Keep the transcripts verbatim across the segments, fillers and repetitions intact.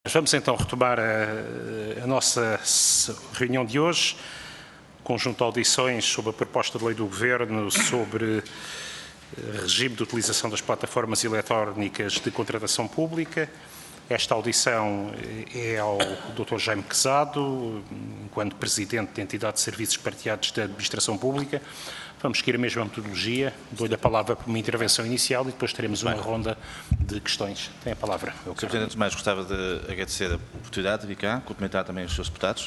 Vamos então retomar a, a nossa reunião de hoje, conjunto de audições sobre a proposta de lei do Governo sobre regime de utilização das plataformas eletrónicas de contratação pública. Esta audição é ao doutor Jaime Quezado, enquanto Presidente da Entidade de Serviços Partilhados da Administração Pública. Vamos seguir a mesma metodologia. Dou-lhe a palavra para uma intervenção inicial e depois teremos uma Bem. ronda de questões. Tem a palavra. senhor Presidente, antes de mais gostava de agradecer a oportunidade de vir cá, cumprimentar também os senhores deputados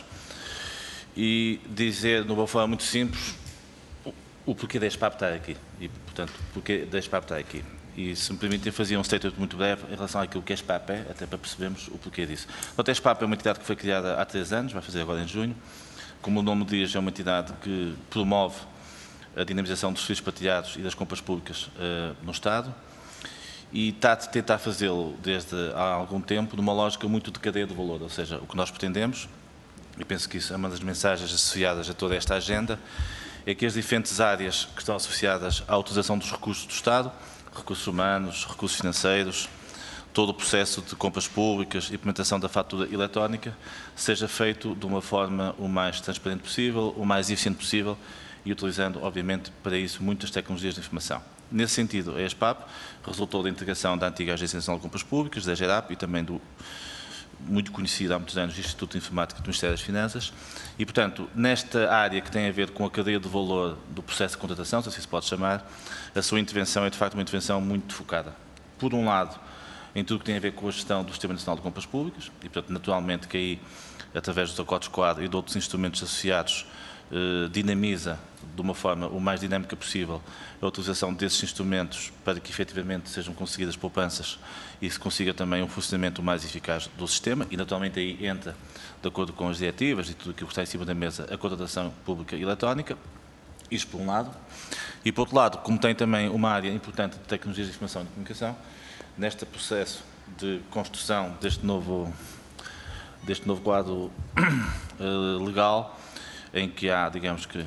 e dizer, de uma forma muito simples, o porquê da ESPAP estar aqui. E, portanto, o porquê da ESPAP estar aqui. E, se me permitem, fazia um statement muito breve em relação àquilo que a ESPAP é, até para percebermos o porquê disso. Portanto, a ESPAP é uma entidade que foi criada há três anos, vai fazer agora em junho. Como o nome diz, é uma entidade que promove a dinamização dos serviços partilhados e das compras públicas uh, no Estado e está a tentar fazê-lo desde há algum tempo numa lógica muito de cadeia de valor, ou seja, o que nós pretendemos, e penso que isso é uma das mensagens associadas a toda esta agenda, é que as diferentes áreas que estão associadas à utilização dos recursos do Estado, recursos humanos, recursos financeiros, todo o processo de compras públicas e implementação da fatura eletrónica, seja feito de uma forma o mais transparente possível, o mais eficiente possível, e utilizando, obviamente, para isso muitas tecnologias de informação. Nesse sentido, a ESPAP resultou da integração da antiga Agência Nacional de Compras Públicas, da GERAP e também do muito conhecido há muitos anos Instituto de Informática do Ministério das Finanças e, portanto, nesta área que tem a ver com a cadeia de valor do processo de contratação, se assim se pode chamar, a sua intervenção é, de facto, uma intervenção muito focada. Por um lado, em tudo o que tem a ver com a gestão do Sistema Nacional de Compras Públicas e, portanto, naturalmente que aí, através dos acordos quadro e de outros instrumentos associados, eh, dinamiza de uma forma o mais dinâmica possível a utilização desses instrumentos para que efetivamente sejam conseguidas poupanças e se consiga também um funcionamento mais eficaz do sistema e naturalmente aí entra, de acordo com as diretivas e tudo aquilo que está em cima da mesa, a contratação pública eletrónica, isto por um lado, e por outro lado, como tem também uma área importante de tecnologias de informação e de comunicação, neste processo de construção deste novo, deste novo quadro uh, legal, em que há, digamos que,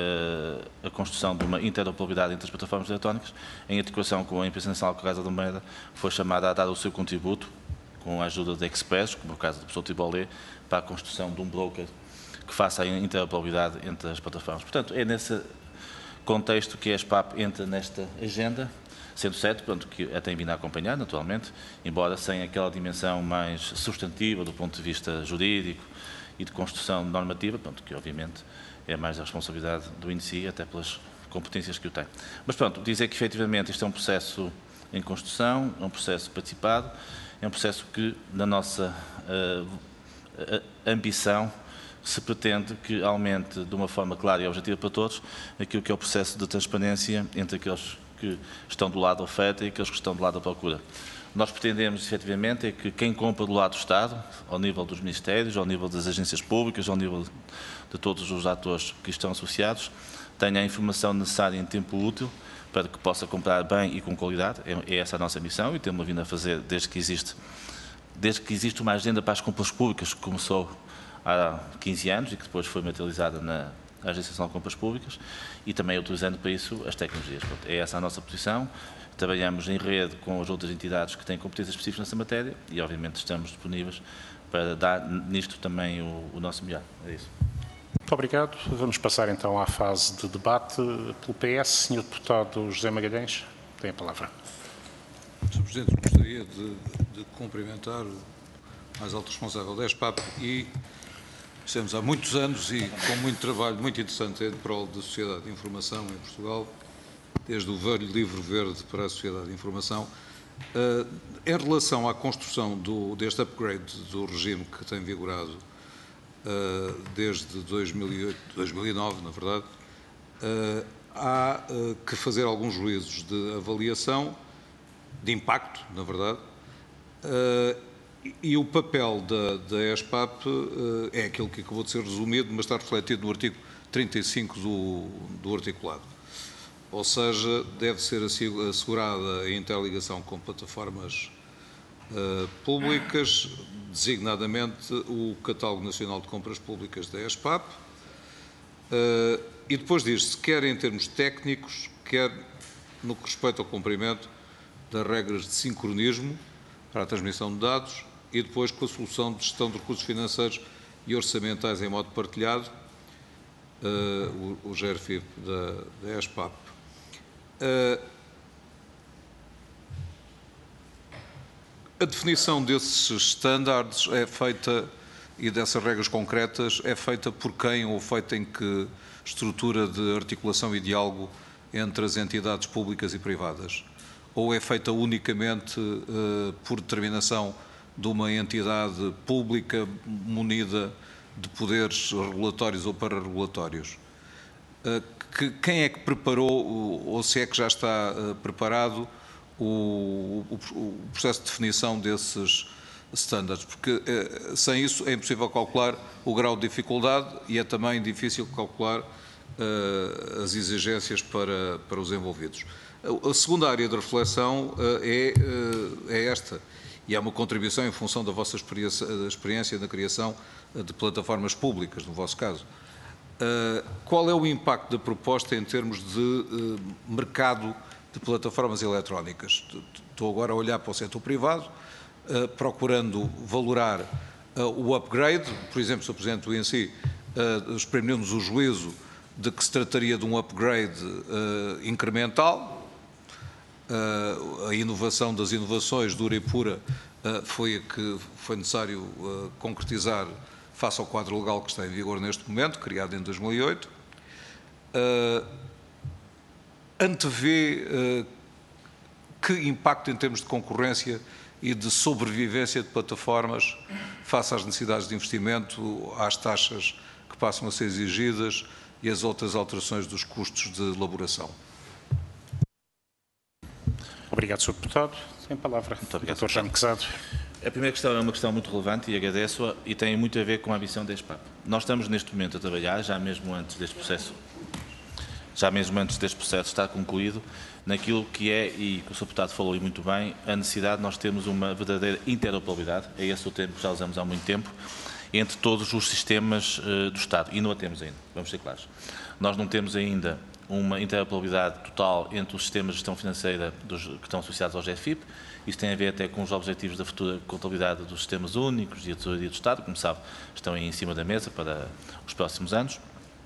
a construção de uma interoperabilidade entre as plataformas eletrónicas, em articulação com a Empresa Nacional Casa da Moeda, foi chamada a dar o seu contributo, com a ajuda de experts, como o caso do professor Tibolé, para a construção de um broker que faça a interoperabilidade entre as plataformas. Portanto, é nesse contexto que a ESPAP entra nesta agenda, sendo certo, pronto, que a tem vindo a acompanhar, naturalmente, embora sem aquela dimensão mais substantiva do ponto de vista jurídico e de construção normativa, pronto, que obviamente é mais a responsabilidade do I N S I, até pelas competências que o tem. Mas pronto, dizer que efetivamente isto é um processo em construção, é um processo participado, é um processo que, na nossa uh, ambição, se pretende que aumente de uma forma clara e objetiva para todos aquilo que é o processo de transparência entre aqueles que estão do lado da oferta e aqueles que estão do lado da procura. Nós pretendemos, efetivamente, é que quem compra do lado do Estado, ao nível dos ministérios, ao nível das agências públicas, ao nível de todos os atores que estão associados, tenha a informação necessária em tempo útil para que possa comprar bem e com qualidade. É, é essa a nossa missão e temos vindo a fazer desde que existe, desde que existe uma agenda para as compras públicas que começou há quinze anos e que depois foi materializada na Agência Nacional de Compras Públicas e também utilizando para isso as tecnologias. É essa a nossa posição. Trabalhamos em rede com as outras entidades que têm competências específicas nessa matéria e, obviamente, estamos disponíveis para dar nisto também o, o nosso melhor. É isso. Muito obrigado. Vamos passar então à fase de debate pelo P S. senhor Deputado José Magalhães, tem a palavra. senhor Presidente, gostaria de, de cumprimentar o mais alto responsável da ESPAP e estamos há muitos anos e com muito trabalho muito interessante em prol da sociedade de informação em Portugal, desde o velho livro verde para a sociedade de informação. Uh, em relação à construção do, deste upgrade do regime que tem vigorado uh, desde dois mil e oito, dois mil e nove, na verdade, uh, há uh, que fazer alguns juízos de avaliação, de impacto, na verdade, uh, e, e o papel da, da ESPAP uh, é aquilo que acabou de ser resumido, mas está refletido no artigo trinta e cinco do, do articulado. Ou seja, deve ser assegurada a interligação com plataformas uh, públicas, designadamente o Catálogo Nacional de Compras Públicas da ESPAP, uh, e depois diz-se, quer em termos técnicos, quer no que respeita ao cumprimento das regras de sincronismo para a transmissão de dados e depois com a solução de gestão de recursos financeiros e orçamentais em modo partilhado, uh, o, o G E R F I P da, da ESPAP. Uh, a definição desses estándares é feita, e dessas regras concretas, é feita por quem ou feita em que estrutura de articulação e diálogo entre as entidades públicas e privadas? Ou é feita unicamente uh, por determinação de uma entidade pública munida de poderes regulatórios ou pararegulatórios? Uh, que, quem é que preparou, ou se é que já está uh, preparado, o, o, o processo de definição desses standards? Porque uh, sem isso é impossível calcular o grau de dificuldade e é também difícil calcular uh, as exigências para, para os envolvidos. A segunda área de reflexão uh, é, uh, é esta, e é uma contribuição em função da vossa experiência, da experiência na criação de plataformas públicas, no vosso caso. Uh, qual é o impacto da proposta em termos de uh, mercado de plataformas eletrónicas? Estou agora a olhar para o setor privado, uh, procurando valorar uh, o upgrade. Por exemplo, Senhor Presidente do I N S I uh, exprimimos o juízo de que se trataria de um upgrade uh, incremental. Uh, a inovação das inovações, dura e pura, uh, foi a que foi necessário uh, concretizar face ao quadro legal que está em vigor neste momento, criado em dois mil e oito. Uh, antevê uh, que impacto em termos de concorrência e de sobrevivência de plataformas face às necessidades de investimento, às taxas que passam a ser exigidas e às outras alterações dos custos de elaboração? Obrigado, senhor Deputado. Tem a palavra. Muito obrigado, doutor Jaime Quezado. A primeira questão é uma questão muito relevante e agradeço-a, e tem muito a ver com a ambição da ESPAP. Nós estamos neste momento a trabalhar, já mesmo antes deste processo, já mesmo antes deste processo estar concluído, naquilo que é, e que o senhor Deputado falou e muito bem, a necessidade de nós termos uma verdadeira interoperabilidade, é esse o termo que já usamos há muito tempo, entre todos os sistemas uh, do Estado, e não a temos ainda, vamos ser claros. Nós não temos ainda uma interoperabilidade total entre os sistemas de gestão financeira dos, que estão associados ao G E R F I P. Isso tem a ver até com os objetivos da futura contabilidade dos sistemas únicos e a tesouraria do Estado, como sabe, estão aí em cima da mesa para os próximos anos,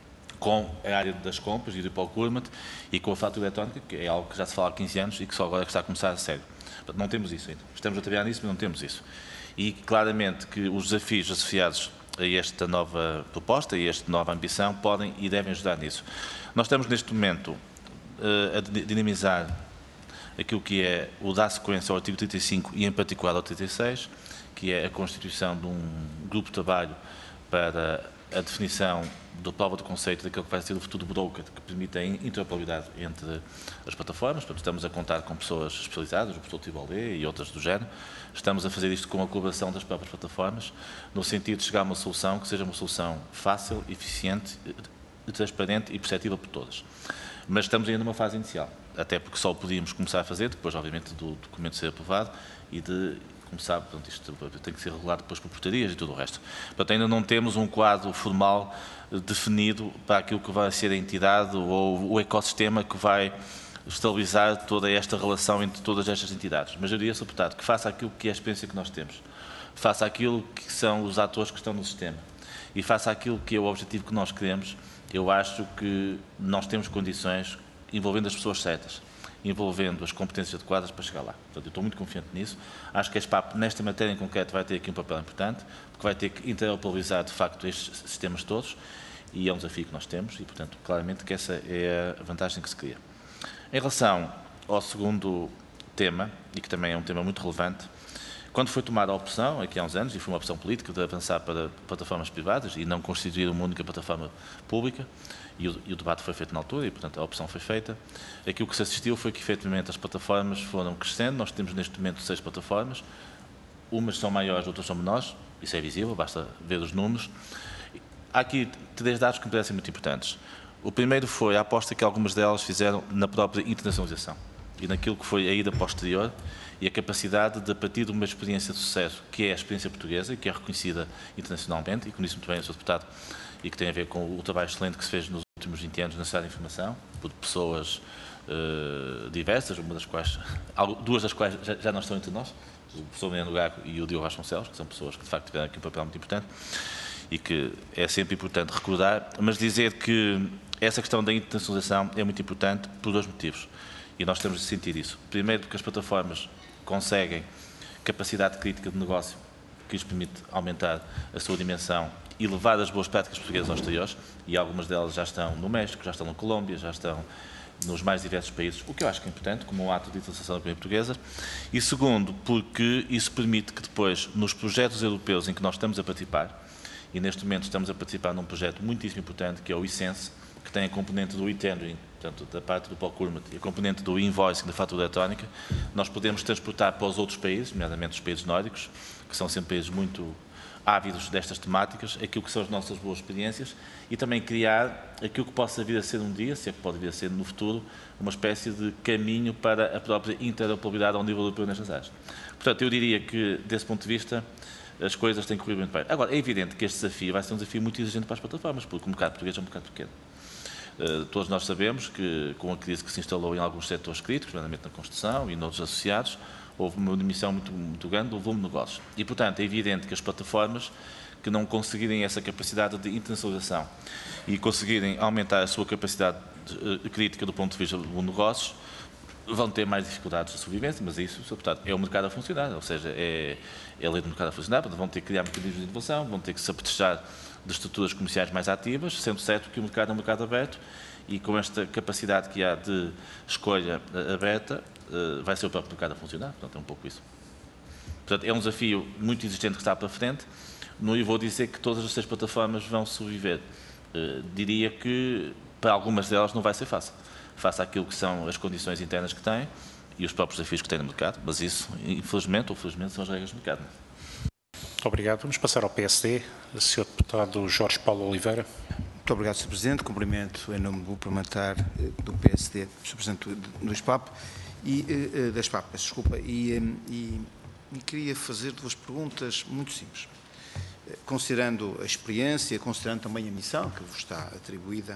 com a área das compras e do procurement e com a fatura eletrónica, que é algo que já se fala há quinze anos e que só agora é que está a começar a sério. Portanto, não temos isso ainda. Estamos a trabalhar nisso, mas não temos isso. E claramente que os desafios associados a esta nova proposta e a esta nova ambição podem e devem ajudar nisso. Nós estamos neste momento uh, a dinamizar aquilo que é o dar sequência ao artigo trinta e cinco e em particular ao trinta e seis, que é a constituição de um grupo de trabalho para a definição da prova de conceito daquilo que vai ser o futuro broker, que permite a interoperabilidade entre as plataformas. Portanto, estamos a contar com pessoas especializadas, o professor Tibolé e outras do género. Estamos a fazer isto com a colaboração das próprias plataformas, no sentido de chegar a uma solução que seja uma solução fácil, eficiente, transparente e perceptível por todas. Mas estamos ainda numa fase inicial, até porque só o podíamos começar a fazer, depois, obviamente, do documento ser aprovado e de, como sabe, portanto, isto tem que ser regulado depois por portarias e tudo o resto. Portanto, ainda não temos um quadro formal definido para aquilo que vai ser a entidade ou o ecossistema que vai estabilizar toda esta relação entre todas estas entidades. Mas eu diria, senhor Deputado, que faça aquilo que é a experiência que nós temos, faça aquilo que são os atores que estão no sistema e faça aquilo que é o objetivo que nós queremos. Eu acho que nós temos condições, envolvendo as pessoas certas, envolvendo as competências adequadas para chegar lá. Portanto, eu estou muito confiante nisso. Acho que a ESPAP, nesta matéria em concreto, vai ter aqui um papel importante, porque vai ter que interoperabilizar, de facto, estes sistemas todos, e é um desafio que nós temos, e, portanto, claramente que essa é a vantagem que se cria. Em relação ao segundo tema, e que também é um tema muito relevante, quando foi tomada a opção, aqui há uns anos, e foi uma opção política de avançar para plataformas privadas e não constituir uma única plataforma pública, e o, e o debate foi feito na altura e, portanto, a opção foi feita, aquilo que se assistiu foi que, efetivamente, as plataformas foram crescendo. Nós temos, neste momento, seis plataformas, umas são maiores, outras são menores, isso é visível, basta ver os números. Há aqui três dados que me parecem muito importantes. O primeiro foi a aposta que algumas delas fizeram na própria internacionalização e naquilo que foi a ida posterior e a capacidade de, a partir de uma experiência de sucesso, que é a experiência portuguesa, que é reconhecida internacionalmente, e conheço muito bem o senhor Deputado, e que tem a ver com o trabalho excelente que se fez nos últimos vinte anos na cidade de informação, por pessoas uh, diversas, uma das quais, duas das quais já, já não estão entre nós, o professor Mariano Gago e o Diogo Vasconcelos, que são pessoas que de facto tiveram aqui um papel muito importante e que é sempre importante recordar, mas dizer que essa questão da internacionalização é muito importante por dois motivos, e nós temos de sentir isso. Primeiro, porque as plataformas conseguem capacidade crítica de negócio que lhes permite aumentar a sua dimensão e levar as boas práticas portuguesas aos exteriores, e algumas delas já estão no México, já estão na Colômbia, já estão nos mais diversos países, o que eu acho que é importante, como um ato de internacionalização da economia portuguesa. E segundo, porque isso permite que depois, nos projetos europeus em que nós estamos a participar, e neste momento estamos a participar num projeto muitíssimo importante, que é o iSense, que tem a componente do e-tendering, portanto, da parte do procurement, e a componente do invoicing, da fatura eletrónica, nós podemos transportar para os outros países, nomeadamente os países nórdicos, que são sempre países muito ávidos destas temáticas, aquilo que são as nossas boas experiências, e também criar aquilo que possa vir a ser um dia, se é que pode vir a ser no futuro, uma espécie de caminho para a própria interoperabilidade ao nível europeu nestas áreas. Portanto, eu diria que, desse ponto de vista, as coisas têm corrido muito bem. Agora, é evidente que este desafio vai ser um desafio muito exigente para as plataformas, porque o mercado português é um mercado pequeno. Uh, todos nós sabemos que, com a crise que se instalou em alguns setores críticos, nomeadamente na construção e noutros associados, houve uma diminuição muito, muito grande do volume de negócios. E, portanto, é evidente que as plataformas que não conseguirem essa capacidade de internacionalização e conseguirem aumentar a sua capacidade uh, crítica do ponto de vista do negócios, vão ter mais dificuldades de sobrevivência, mas isso, portanto, é o mercado a funcionar, ou seja, é, é a lei do mercado a funcionar, portanto, vão ter que criar mecanismos de inovação, vão ter que se apetrejar de estruturas comerciais mais ativas, sendo certo que o mercado é um mercado aberto e com esta capacidade que há de escolha aberta, vai ser o próprio mercado a funcionar, portanto, é um pouco isso. Portanto, é um desafio muito existente que está para frente, não lhe vou dizer que todas as seis plataformas vão sobreviver, diria que para algumas delas não vai ser fácil, face àquilo que são as condições internas que têm e os próprios desafios que têm no mercado, mas isso, infelizmente ou felizmente, são as regras do mercado. Muito obrigado. Vamos passar ao P S D. O senhor Deputado Jorge Paulo Oliveira. Muito obrigado, senhor Presidente. Cumprimento em nome do Grupo Parlamentar do P S D, senhor Presidente do SPAP, e, da SPAP, peço desculpa, e, e, e queria fazer duas perguntas muito simples. Considerando a experiência, considerando também a missão que vos está atribuída,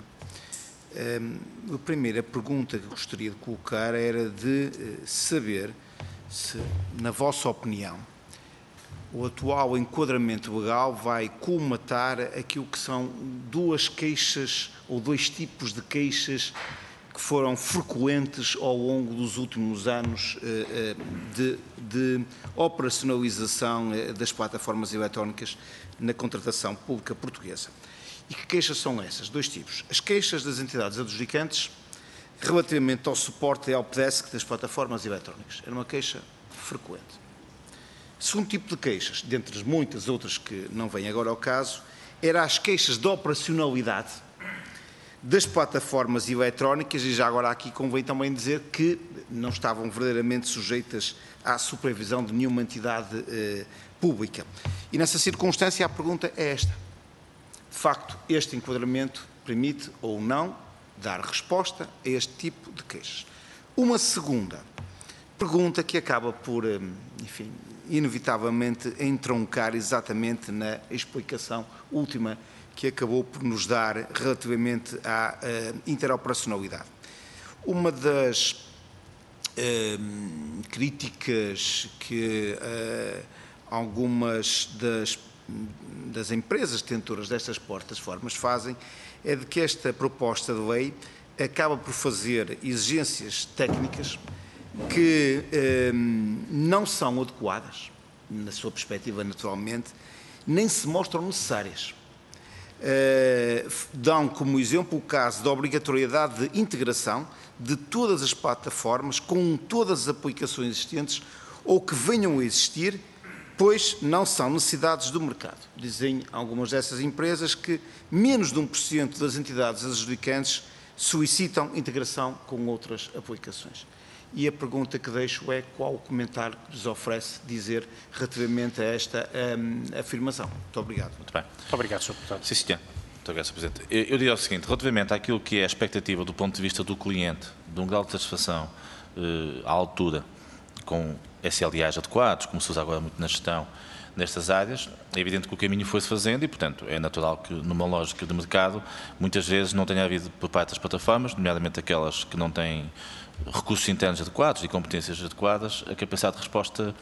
a primeira pergunta que gostaria de colocar era de saber se, na vossa opinião, o atual enquadramento legal vai colmatar aquilo que são duas queixas ou dois tipos de queixas que foram frequentes ao longo dos últimos anos de, de operacionalização das plataformas eletrónicas na contratação pública portuguesa. E que queixas são essas? Dois tipos. As queixas das entidades adjudicantes relativamente ao suporte helpdesk das plataformas eletrónicas. Era uma queixa frequente. Segundo tipo de queixas, dentre as muitas outras que não vêm agora ao caso, era as queixas de operacionalidade das plataformas eletrónicas, e já agora aqui convém também dizer que não estavam verdadeiramente sujeitas à supervisão de nenhuma entidade eh, pública. E nessa circunstância a pergunta é esta. De facto, este enquadramento permite ou não dar resposta a este tipo de queixas. Uma segunda pergunta que acaba por, enfim, inevitavelmente entroncar exatamente na explicação última que acabou por nos dar relativamente à uh, interoperacionalidade. Uma das uh, críticas que uh, algumas das, das empresas detentoras destas plataformas fazem é de que esta proposta de lei acaba por fazer exigências técnicas que eh, não são adequadas, na sua perspectiva naturalmente, nem se mostram necessárias. Eh, dão como exemplo o caso da obrigatoriedade de integração de todas as plataformas com todas as aplicações existentes ou que venham a existir, pois não são necessidades do mercado. Dizem algumas dessas empresas que menos de um por cento das entidades adjudicantes solicitam integração com outras aplicações. E a pergunta que deixo é qual o comentário que vos oferece dizer relativamente a esta um, afirmação. Muito obrigado. Muito bem. Muito obrigado, senhor Deputado. Sim, senhor. Muito obrigado, senhor Presidente. Eu, eu diria o seguinte, relativamente àquilo que é a expectativa do ponto de vista do cliente, de um grau de satisfação eh, à altura, com S L As adequados, como se usa agora muito na gestão nestas áreas, é evidente que o caminho foi-se fazendo e, portanto, é natural que numa lógica de mercado muitas vezes não tenha havido por parte das plataformas, nomeadamente aquelas que não têm recursos internos adequados e competências adequadas, a capacidade de resposta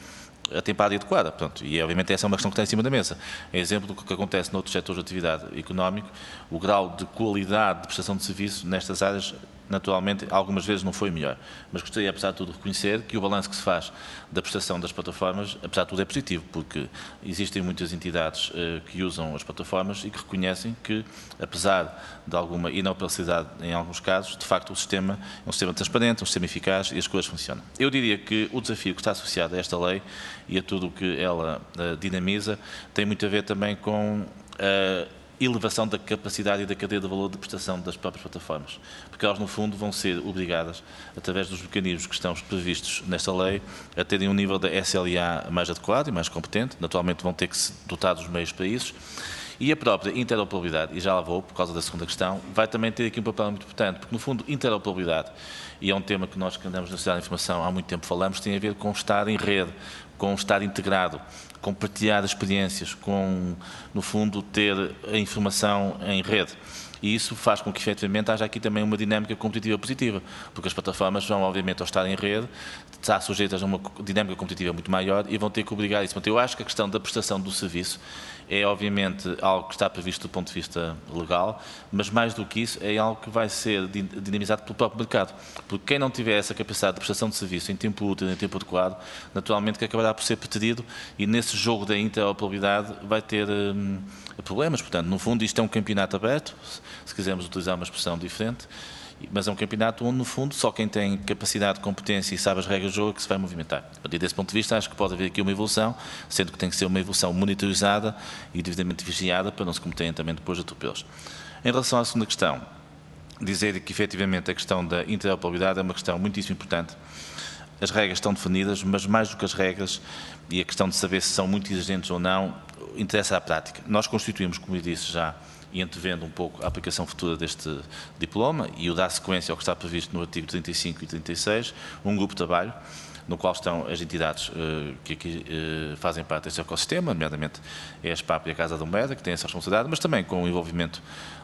atempada e adequada. Portanto, e, obviamente, essa é uma questão que está em cima da mesa. É exemplo do que acontece noutros setores de atividade económico, o grau de qualidade de prestação de serviço nestas áreas, naturalmente, algumas vezes não foi melhor. Mas gostaria, apesar de tudo, de reconhecer que o balanço que se faz da prestação das plataformas, apesar de tudo, é positivo, porque existem muitas entidades eh, que usam as plataformas e que reconhecem que, apesar de alguma inoperabilidade em alguns casos, de facto o sistema é um sistema transparente, um sistema eficaz e as coisas funcionam. Eu diria que o desafio que está associado a esta lei e a tudo o que ela uh, dinamiza tem muito a ver também com a elevação da capacidade e da cadeia de valor de prestação das próprias plataformas, porque elas no fundo vão ser obrigadas, através dos mecanismos que estão previstos nesta lei, a terem um nível da S L A mais adequado e mais competente. Naturalmente vão ter que se dotar dos meios para isso. E a própria interoperabilidade, e já lá vou por causa da segunda questão, vai também ter aqui um papel muito importante, porque no fundo interoperabilidade, e é um tema que nós que andamos na Sociedade de Informação há muito tempo falamos, tem a ver com estar em rede, com estar integrado, com partilhar experiências, com, no fundo, ter a informação em rede. E isso faz com que, efetivamente, haja aqui também uma dinâmica competitiva positiva, porque as plataformas vão, obviamente, ao estar em rede, estar sujeitas a uma dinâmica competitiva muito maior e vão ter que obrigar isso. Portanto, eu acho que a questão da prestação do serviço é, obviamente, algo que está previsto do ponto de vista legal, mas, mais do que isso, é algo que vai ser dinamizado pelo próprio mercado. Porque quem não tiver essa capacidade de prestação de serviço em tempo útil, em tempo adequado, naturalmente que acabará por ser preterido e, nesse jogo da interoperabilidade, vai ter hum, problemas. Portanto, no fundo, isto é um campeonato aberto, se quisermos utilizar uma expressão diferente, mas é um campeonato onde, no fundo, só quem tem capacidade, competência e sabe as regras do jogo é que se vai movimentar. A partir desse ponto de vista, acho que pode haver aqui uma evolução, sendo que tem que ser uma evolução monitorizada e devidamente vigiada para não se cometerem também depois atropelos. Em relação à segunda questão, dizer que, efetivamente, a questão da interoperabilidade é uma questão muitíssimo importante. As regras estão definidas, mas mais do que as regras e a questão de saber se são muito exigentes ou não, interessa a prática. Nós constituímos, como eu disse já, e antevendo um pouco a aplicação futura deste diploma e o dar sequência ao que está previsto no artigo trinta e cinco e trinta e seis, um grupo de trabalho no qual estão as entidades uh, que aqui uh, fazem parte deste ecossistema, nomeadamente é a SPAP e a Casa da Moeda, que têm essa responsabilidade, mas também com o envolvimento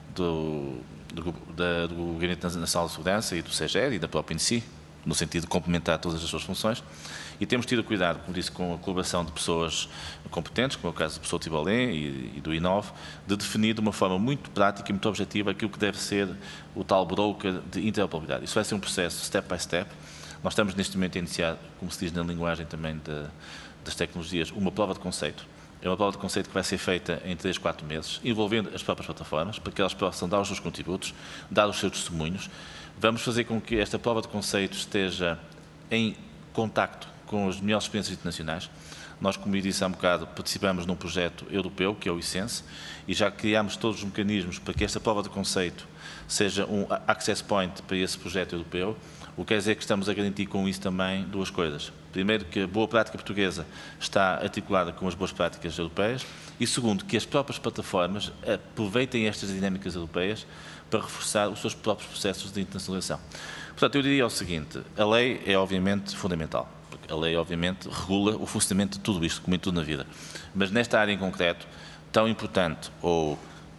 do, do, da, do Gabinete Nacional de Segurança e do S E G E R e da própria I N S I, no sentido de complementar todas as suas funções. E temos tido cuidado, como disse, com a colaboração de pessoas competentes, como é o caso do professor Tibolé e, e do I N O V, de definir de uma forma muito prática e muito objetiva aquilo que deve ser o tal broker de interoperabilidade. Isso vai ser um processo step by step. Nós estamos neste momento a iniciar, como se diz na linguagem também de, das tecnologias, uma prova de conceito. É uma prova de conceito que vai ser feita em três, quatro meses, envolvendo as próprias plataformas, para que elas possam dar os seus contributos, dar os seus testemunhos. Vamos fazer com que esta prova de conceito esteja em contacto com as melhores experiências internacionais. Nós, como eu disse há um bocado, participamos num projeto europeu, que é o I Sense, e já criámos todos os mecanismos para que esta prova de conceito seja um access point para esse projeto europeu, o que quer dizer que estamos a garantir com isso também duas coisas. Primeiro, que a boa prática portuguesa está articulada com as boas práticas europeias, e segundo, que as próprias plataformas aproveitem estas dinâmicas europeias para reforçar os seus próprios processos de internacionalização. Portanto, eu diria o seguinte, a lei é obviamente fundamental. A lei, obviamente, regula o funcionamento de tudo isto, como em tudo na vida. Mas nesta área em concreto, tão importante ou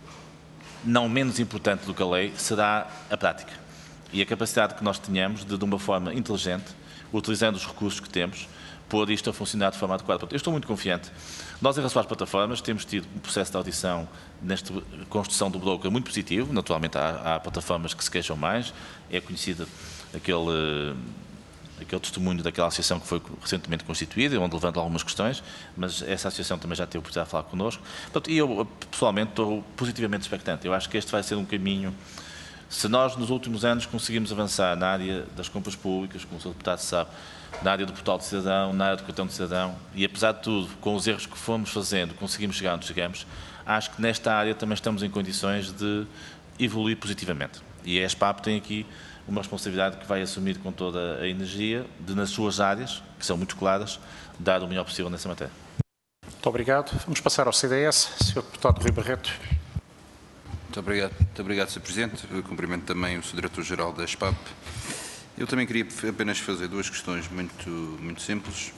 não menos importante do que a lei, será a prática. E a capacidade que nós tenhamos de, de uma forma inteligente, utilizando os recursos que temos, pôr isto a funcionar de forma adequada. Eu estou muito confiante. Nós, em relação às plataformas, temos tido um processo de audição nesta construção do broker muito positivo. Naturalmente, há, há plataformas que se queixam mais. É conhecido aquele... aquele testemunho daquela associação que foi recentemente constituída, onde levanta algumas questões, mas essa associação também já teve a oportunidade de falar connosco. Portanto, e eu, pessoalmente, estou positivamente expectante. Eu acho que este vai ser um caminho... Se nós, nos últimos anos, conseguimos avançar na área das compras públicas, como o senhor deputado sabe, na área do portal de cidadão, na área do cartão de cidadão, e apesar de tudo, com os erros que fomos fazendo, conseguimos chegar onde chegamos, acho que nesta área também estamos em condições de evoluir positivamente. E a SPAP tem aqui uma responsabilidade que vai assumir com toda a energia, de nas suas áreas, que são muito claras, dar o melhor possível nessa matéria. Muito obrigado. Vamos passar ao C D S. senhor Deputado Rui Barreto. Muito obrigado, muito obrigado, senhor Presidente. Eu cumprimento também o senhor Diretor-Geral da SPAP. Eu também queria apenas fazer duas questões muito, muito simples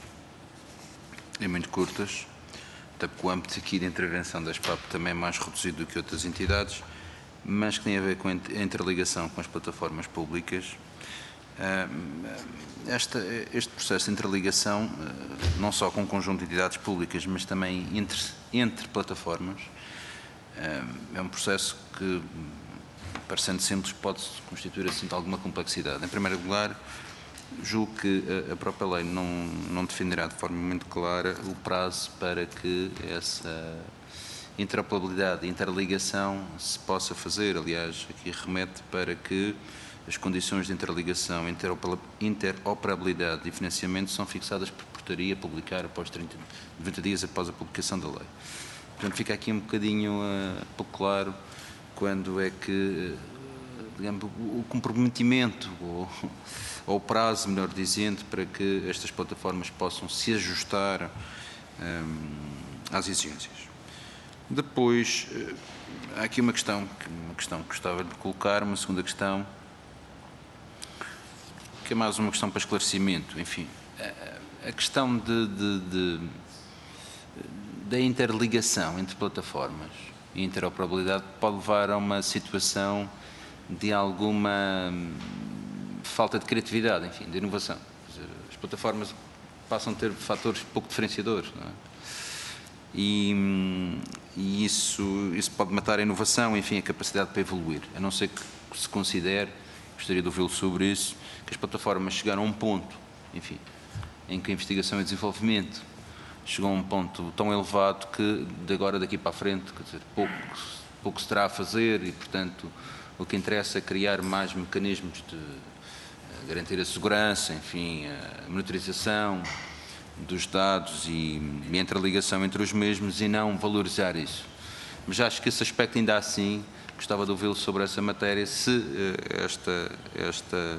e muito curtas, até porque o âmbito aqui de intervenção da SPAP também é mais reduzido do que outras entidades, mas que tem a ver com a interligação com as plataformas públicas Esta, este processo de interligação, não só com um conjunto de entidades públicas, mas também entre, entre plataformas, é um processo que, parecendo simples, pode constituir assim de alguma complexidade. Em primeiro lugar, julgo que a própria lei não, não defenderá de forma muito clara o prazo para que essa interoperabilidade e interligação se possa fazer. Aliás, aqui remete para que as condições de interligação, interoperabilidade e financiamento são fixadas por portaria a publicar após trinta, noventa dias após a publicação da lei. Portanto, fica aqui um bocadinho uh, pouco claro quando é que, digamos, o comprometimento ou, ou o prazo, melhor dizendo, para que estas plataformas possam se ajustar um, às exigências. Depois, uh, há aqui uma questão, uma questão que gostava de colocar, uma segunda questão, que é mais uma questão para esclarecimento. Enfim, a questão de, de, de, da interligação entre plataformas e interoperabilidade pode levar a uma situação de alguma falta de criatividade, enfim, de inovação. Quer dizer, as plataformas passam a ter fatores pouco diferenciadores, não é? E, e isso, isso pode matar a inovação, enfim, a capacidade para evoluir, a não ser que se considere, gostaria de ouvi-lo sobre isso, que as plataformas chegaram a um ponto, enfim, em que a investigação e desenvolvimento chegou a um ponto tão elevado que de agora daqui para a frente, quer dizer, pouco, pouco se terá a fazer e, portanto, o que interessa é criar mais mecanismos de garantir a segurança, enfim, a monitorização dos dados e a interligação entre os mesmos e não valorizar isso. Mas acho que esse aspecto ainda assim, gostava de ouvi-lo sobre essa matéria, se esta, esta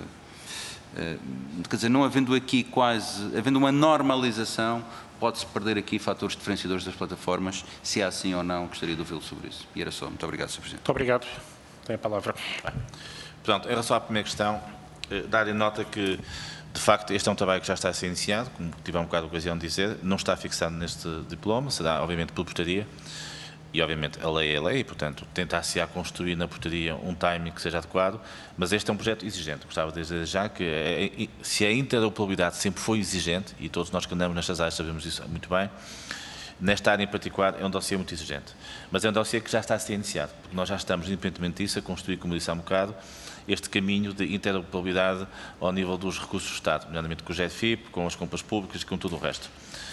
quer dizer, não havendo aqui quase, havendo uma normalização, pode-se perder aqui fatores diferenciadores das plataformas, se é assim ou não, gostaria de ouvi-lo sobre isso. E era só. Muito obrigado, senhor Presidente. Muito obrigado. Tem a palavra. Portanto, em relação à primeira questão, dar-lhe nota que, de facto, este é um trabalho que já está a ser iniciado, como tive há um bocado a ocasião de dizer, não está fixado neste diploma, será, obviamente, por portaria. E, obviamente, a lei é a lei, e, portanto, tentar-se a construir na portaria um timing que seja adequado, mas este é um projeto exigente. Gostava de dizer já que se a interoperabilidade sempre foi exigente, e todos nós que andamos nestas áreas sabemos isso muito bem, nesta área em particular é um dossiê muito exigente. Mas é um dossiê que já está a ser iniciado, porque nós já estamos, independentemente disso, a construir, como disse há um bocado, este caminho de interoperabilidade ao nível dos recursos do Estado, nomeadamente com o G E F I P, com as compras públicas e com tudo o resto.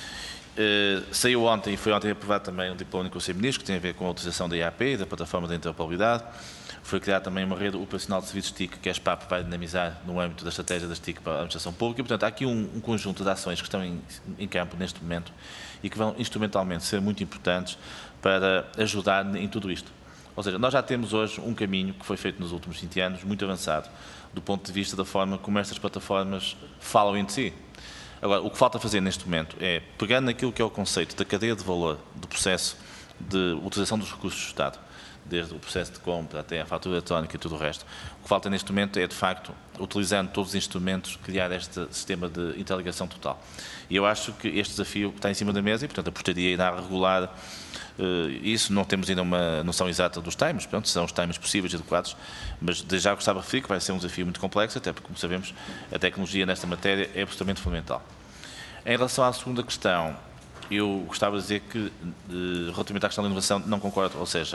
Uh, saiu ontem e foi ontem aprovado também um diploma do Conselho de Ministros que tem a ver com a utilização da I A P e da plataforma de interoperabilidade. Foi criada também uma rede operacional de serviços T I C que a SPAP vai dinamizar no âmbito da estratégia das T I C para a administração pública. E, portanto, há aqui um, um conjunto de ações que estão em, em campo neste momento e que vão instrumentalmente ser muito importantes para ajudar em tudo isto. Ou seja, nós já temos hoje um caminho que foi feito nos últimos vinte anos, muito avançado, do ponto de vista da forma como estas plataformas falam entre si. Agora, o que falta fazer neste momento é, pegando naquilo que é o conceito da cadeia de valor do processo de utilização dos recursos do Estado, desde o processo de compra até a fatura eletrónica e tudo o resto, o que falta neste momento é, de facto, utilizando todos os instrumentos, criar este sistema de interligação total. E eu acho que este desafio está em cima da mesa e, portanto, a portaria irá regular uh, isso. Não temos ainda uma noção exata dos timings, portanto, são os timings possíveis e adequados, mas desde já gostava de referir que vai ser um desafio muito complexo, até porque, como sabemos, a tecnologia nesta matéria é absolutamente fundamental. Em relação à segunda questão, eu gostava de dizer que, uh, relativamente à questão da inovação, não concordo, ou seja,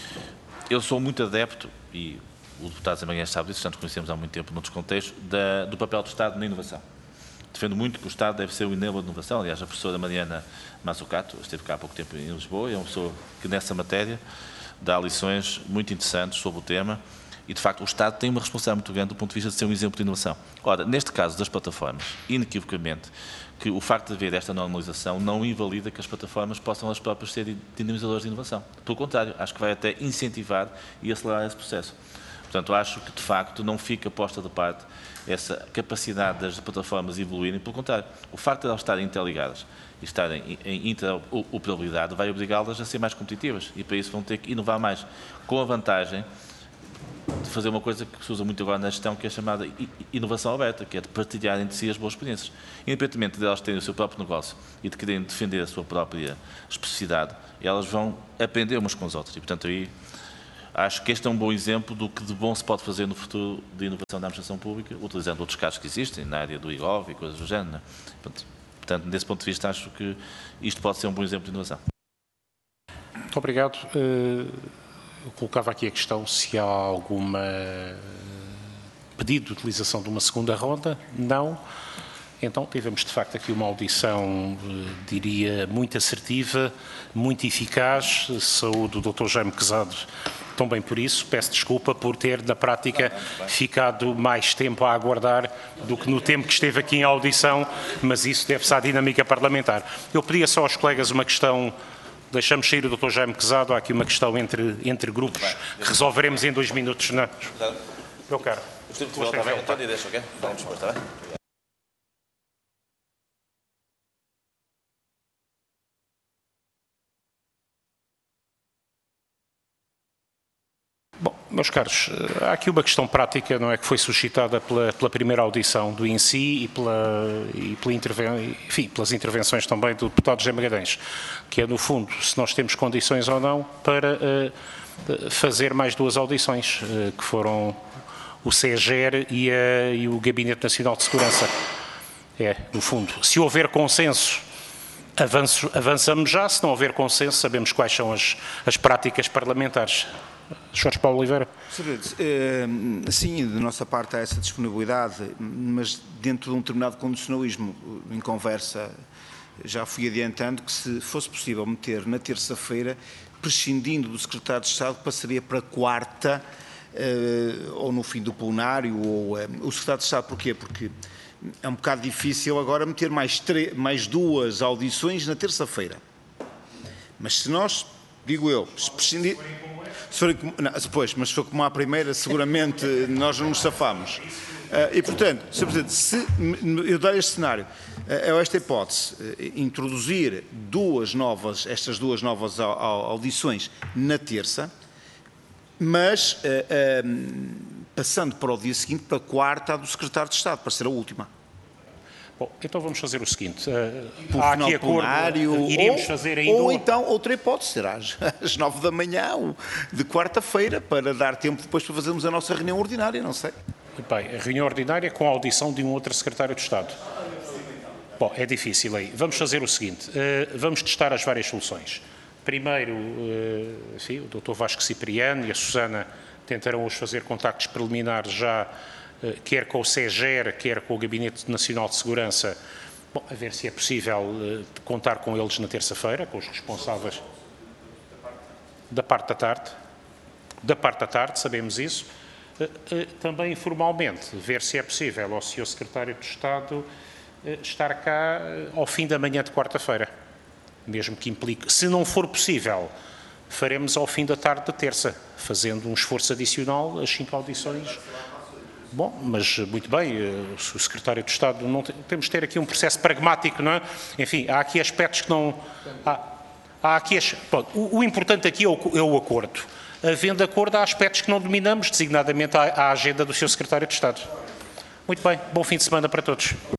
eu sou muito adepto, e o deputado Zé Magalhães sabe disso, portanto conhecemos há muito tempo noutros contextos, da, do papel do Estado na inovação. Defendo muito que o Estado deve ser o enabler de inovação. Aliás, a professora Mariana Mazzucato esteve cá há pouco tempo em Lisboa, é uma pessoa que nessa matéria dá lições muito interessantes sobre o tema e, de facto, o Estado tem uma responsabilidade muito grande do ponto de vista de ser um exemplo de inovação. Ora, neste caso das plataformas, inequivocamente, que o facto de haver esta normalização não invalida que as plataformas possam as próprias ser dinamizadores de inovação. Pelo contrário, acho que vai até incentivar e acelerar esse processo. Portanto, acho que, de facto, não fica posta de parte essa capacidade das plataformas evoluírem. Pelo contrário, o facto de elas estarem interligadas e estarem em interoperabilidade vai obrigá-las a ser mais competitivas e, para isso, vão ter que inovar mais, com a vantagem de fazer uma coisa que se usa muito agora na gestão, que é chamada inovação aberta, que é de partilhar entre si as boas experiências. Independentemente de elas terem o seu próprio negócio e de quererem defender a sua própria especificidade, elas vão aprender umas com as outras. E, portanto, aí acho que este é um bom exemplo do que de bom se pode fazer no futuro de inovação da administração pública, utilizando outros casos que existem, na área do I G O V e coisas do género. Né? Portanto, portanto, desse ponto de vista, acho que isto pode ser um bom exemplo de inovação. Muito obrigado. Eu colocava aqui a questão se há alguma pedido de utilização de uma segunda ronda. Não. Então, tivemos de facto aqui uma audição, diria, muito assertiva, muito eficaz. Saúdo o doutor Jaime Quezado também por isso. Peço desculpa por ter, na prática, ficado mais tempo a aguardar do que no tempo que esteve aqui em audição, mas isso deve-se à dinâmica parlamentar. Eu pedia só aos colegas uma questão. Deixamos sair o doutor Jaime Quezado. Há aqui uma questão entre, entre grupos que resolveremos em dois minutos. Não. Meu caro. Está bem, António, deixa, ok? Vamos depois, está bem? Bom, meus caros, há aqui uma questão prática, não é, que foi suscitada pela, pela primeira audição do I N S I e, pela, e pela interven, enfim, pelas intervenções também do deputado José Magalhães, que é, no fundo, se nós temos condições ou não para uh, fazer mais duas audições, uh, que foram o SEGER e, a, e o Gabinete Nacional de Segurança. É, no fundo, se houver consenso, avanço, avançamos já, se não houver consenso, sabemos quais são as, as práticas parlamentares. Jorge Paulo Oliveira. Sim, de nossa parte há essa disponibilidade, mas dentro de um determinado condicionalismo. Em conversa já fui adiantando que, se fosse possível meter na terça-feira, prescindindo do secretário de Estado, passaria para quarta, ou no fim do plenário, ou o secretário de Estado. Porquê? Porque é um bocado difícil agora meter mais, mais duas audições na terça-feira. Mas se nós, digo eu, se prescindir... Se for, não, depois, mas se for como a primeira, seguramente nós não nos safamos. Uh, e, portanto, Senhor Presidente, se eu dar este cenário, uh, esta hipótese, uh, introduzir duas novas, estas duas novas audições na terça, mas uh, uh, passando para o dia seguinte, para a quarta, a do Secretário de Estado, para ser a última. Bom, então vamos fazer o seguinte, uh, Por há final aqui acordo, plenário, iremos ou, fazer ainda... Ou então, outra hipótese, será às, às nove da manhã, de quarta-feira, para dar tempo depois para fazermos a nossa reunião ordinária, não sei. Bem, a reunião ordinária com a audição de um outro secretário de Estado. Bom, é difícil aí. Vamos fazer o seguinte, uh, vamos testar as várias soluções. Primeiro, uh, enfim, o doutor Vasco Cipriano e a Susana tentarão hoje fazer contactos preliminares já, quer com o SEGER, quer com o Gabinete Nacional de Segurança, bom, a ver se é possível uh, contar com eles na terça-feira, com os responsáveis da parte da tarde. Da parte da tarde, sabemos isso. Uh, uh, também informalmente, ver se é possível ao senhor Secretário de Estado uh, estar cá uh, ao fim da manhã de quarta-feira. Mesmo que implique, se não for possível, faremos ao fim da tarde de terça, fazendo um esforço adicional, as cinco audições. Bom, mas muito bem, o Secretário de Estado, não tem, temos de ter aqui um processo pragmático, não é? Enfim, há aqui aspectos que não... Há, há aqui, pronto, o, o importante aqui é o, é o acordo. Havendo acordo, há aspectos que não dominamos, designadamente a, a agenda do seu Secretário de Estado. Muito bem, bom fim de semana para todos.